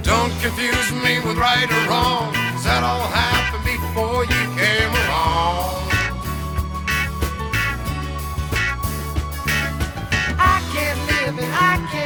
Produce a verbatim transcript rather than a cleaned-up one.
Don't confuse me with right or wrong, 'cause that all happened before you came along. I can't live and I can't